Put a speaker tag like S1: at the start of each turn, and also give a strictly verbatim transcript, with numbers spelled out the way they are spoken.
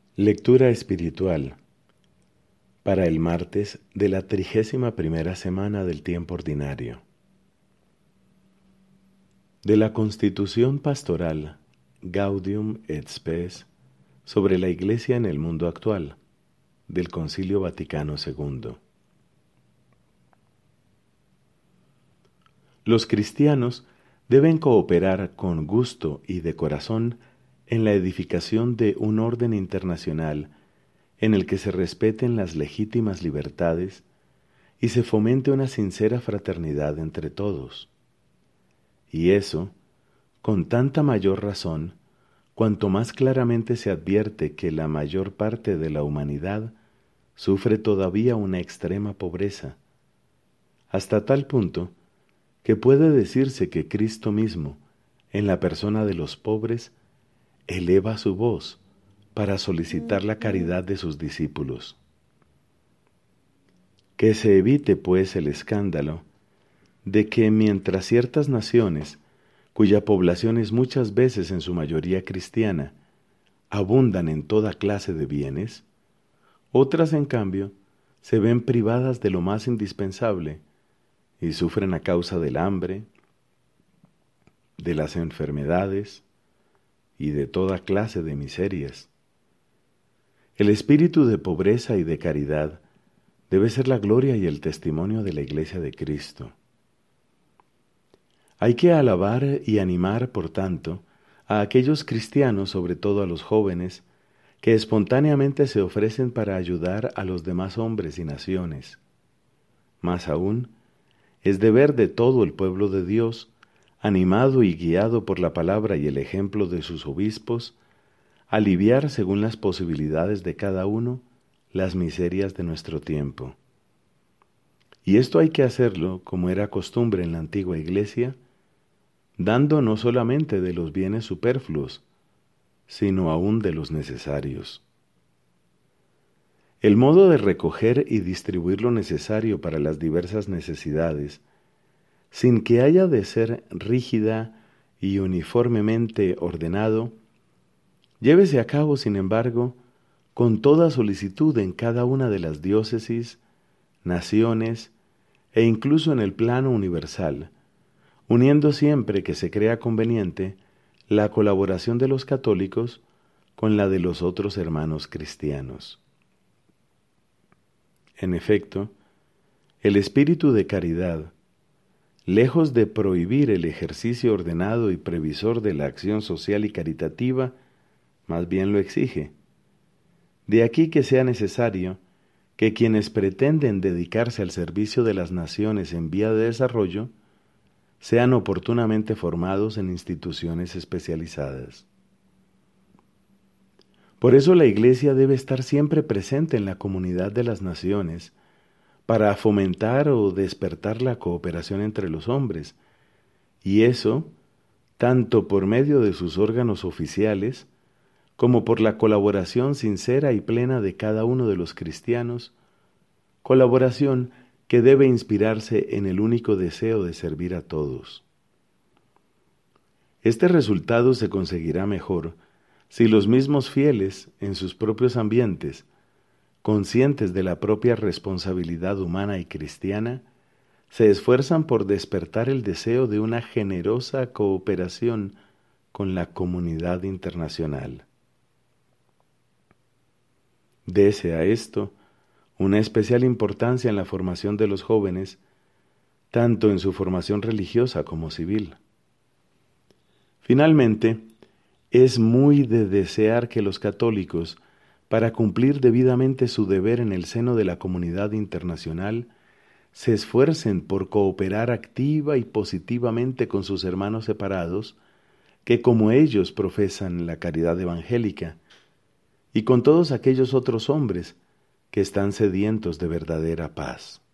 S1: Lectura espiritual para el martes de la trigésima primera semana del tiempo ordinario. De la Constitución Pastoral Gaudium et Spes sobre la Iglesia en el mundo actual, del Concilio Vaticano segundo. Los cristianos deben cooperar con gusto y de corazón en la edificación de un orden internacional en el que se respeten las legítimas libertades y se fomente una sincera fraternidad entre todos. Y eso, con tanta mayor razón, cuanto más claramente se advierte que la mayor parte de la humanidad sufre todavía una extrema pobreza, hasta tal punto que puede decirse que Cristo mismo, en la persona de los pobres, eleva su voz para solicitar la caridad de sus discípulos. Que se evite, pues, el escándalo de que mientras ciertas naciones, cuya población es muchas veces en su mayoría cristiana, abundan en toda clase de bienes, otras, en cambio, se ven privadas de lo más indispensable y sufren a causa del hambre, de las enfermedades y de toda clase de miserias. El espíritu de pobreza y de caridad debe ser la gloria y el testimonio de la Iglesia de Cristo. Hay que alabar y animar, por tanto, a aquellos cristianos, sobre todo a los jóvenes, que espontáneamente se ofrecen para ayudar a los demás hombres y naciones. Más aún, es deber de todo el pueblo de Dios, animado y guiado por la palabra y el ejemplo de sus obispos, aliviar según las posibilidades de cada uno las miserias de nuestro tiempo. Y esto hay que hacerlo, como era costumbre en la antigua Iglesia, dando no solamente de los bienes superfluos, sino aún de los necesarios. El modo de recoger y distribuir lo necesario para las diversas necesidades, sin que haya de ser rígida y uniformemente ordenado, llévese a cabo, sin embargo, con toda solicitud en cada una de las diócesis, naciones e incluso en el plano universal, uniendo siempre que se crea conveniente la colaboración de los católicos con la de los otros hermanos cristianos. En efecto, el espíritu de caridad, lejos de prohibir el ejercicio ordenado y previsor de la acción social y caritativa, más bien lo exige. De aquí que sea necesario que quienes pretenden dedicarse al servicio de las naciones en vía de desarrollo sean oportunamente formados en instituciones especializadas. Por eso la Iglesia debe estar siempre presente en la comunidad de las naciones para fomentar o despertar la cooperación entre los hombres, y eso tanto por medio de sus órganos oficiales como por la colaboración sincera y plena de cada uno de los cristianos, colaboración que debe inspirarse en el único deseo de servir a todos. Este resultado se conseguirá mejor si los mismos fieles, en sus propios ambientes, conscientes de la propia responsabilidad humana y cristiana, se esfuerzan por despertar el deseo de una generosa cooperación con la comunidad internacional. Dese a esto una especial importancia en la formación de los jóvenes, tanto en su formación religiosa como civil. Finalmente, es muy de desear que los católicos, para cumplir debidamente su deber en el seno de la comunidad internacional, se esfuercen por cooperar activa y positivamente con sus hermanos separados, que como ellos profesan la caridad evangélica, y con todos aquellos otros hombres que están sedientos de verdadera paz.